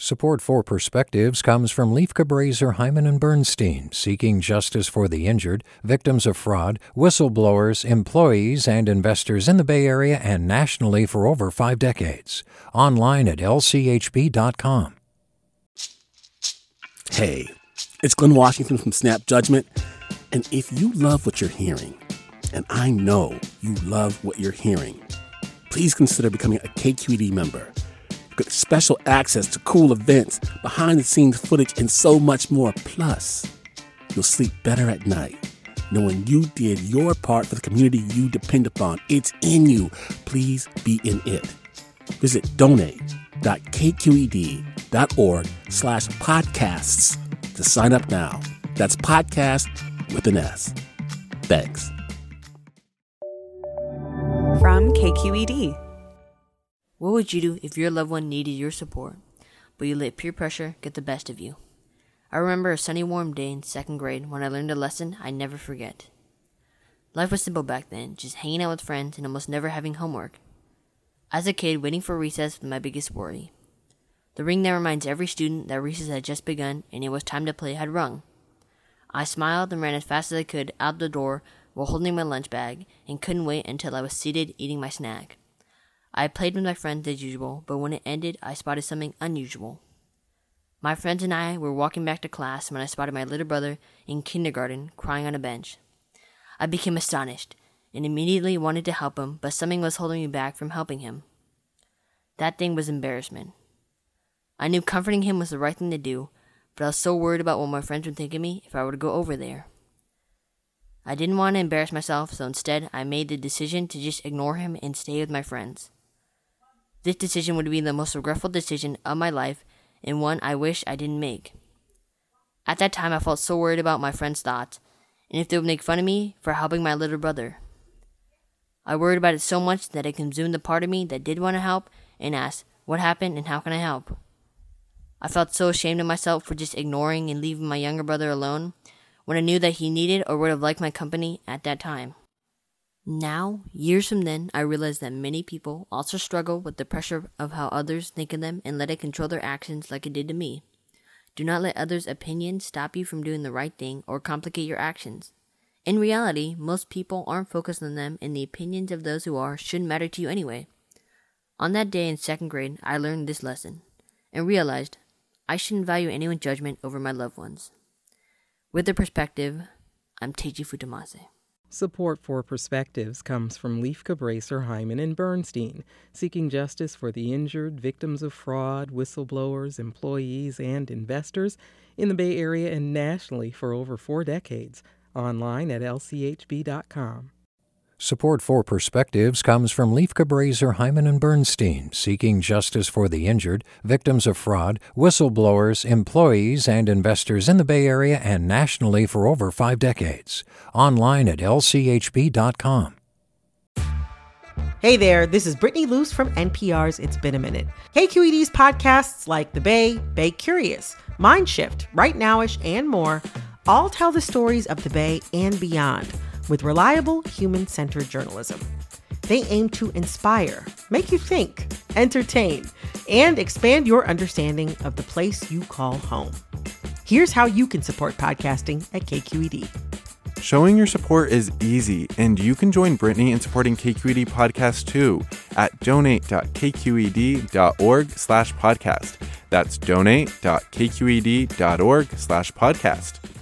Support for Perspectives comes from Leif Cabraser, Hyman and Bernstein, seeking justice for the injured, victims of fraud, whistleblowers, employees, and investors in the Bay Area and nationally for over 5 decades. Online at lchb.com. Hey, it's Glenn Washington from Snap Judgment, and if you love what you're hearing, and I know you love what you're hearing, please consider becoming a KQED member. Get special access to cool events, behind-the-scenes footage, and so much more. Plus, you'll sleep better at night knowing you did your part for the community you depend upon. It's in you. Please be in it. Visit donate.kqed.org/podcasts to sign up now. That's podcast with an S. Thanks. From KQED. What would you do if your loved one needed your support, but you let peer pressure get the best of you? I remember a sunny, warm day in 2nd grade when I learned a lesson I never forget. Life was simple back then, just hanging out with friends and almost never having homework. As a kid, waiting for recess was my biggest worry. The ring that reminds every student that recess had just begun and it was time to play had rung. I smiled and ran as fast as I could out the door while holding my lunch bag and couldn't wait until I was seated eating my snack. I played with my friends as usual, but when it ended, I spotted something unusual. My friends and I were walking back to class when I spotted my little brother in kindergarten crying on a bench. I became astonished and immediately wanted to help him, but something was holding me back from helping him. That thing was embarrassment. I knew comforting him was the right thing to do, but I was so worried about what my friends would think of me if I were to go over there. I didn't want to embarrass myself, so instead I made the decision to just ignore him and stay with my friends. This decision would be the most regretful decision of my life and one I wish I didn't make. At that time, I felt so worried about my friends' thoughts and if they would make fun of me for helping my little brother. I worried about it so much that it consumed the part of me that did want to help and asked, what happened and how can I help? I felt so ashamed of myself for just ignoring and leaving my younger brother alone when I knew that he needed or would have liked my company at that time. Now, years from then, I realized that many people also struggle with the pressure of how others think of them and let it control their actions like it did to me. Do not let others' opinions stop you from doing the right thing or complicate your actions. In reality, most people aren't focused on them and the opinions of those who are shouldn't matter to you anyway. On that day in 2nd grade, I learned this lesson and realized I shouldn't value anyone's judgment over my loved ones. With the perspective, I'm Teji Futamase. Support for Perspectives comes from Leif Cabraser, Hyman and Bernstein, seeking justice for the injured, victims of fraud, whistleblowers, employees, and investors in the Bay Area and nationally for over 4 decades. Online at lchb.com. Support for Perspectives comes from Leif Cabraser, Hyman and Bernstein, seeking justice for the injured, victims of fraud, whistleblowers, employees, and investors in the Bay Area and nationally for over 5 decades. Online at lchb.com. Hey there, this is Brittany Luce from NPR's It's Been a Minute. KQED's podcasts like The Bay, Bay Curious, Mindshift, Right Nowish, and more all tell the stories of the Bay and beyond with reliable, human-centered journalism. They aim to inspire, make you think, entertain, and expand your understanding of the place you call home. Here's how you can support podcasting at KQED. Showing your support is easy, and you can join Brittany in supporting KQED Podcast too at donate.kqed.org/podcast. That's donate.kqed.org/podcast.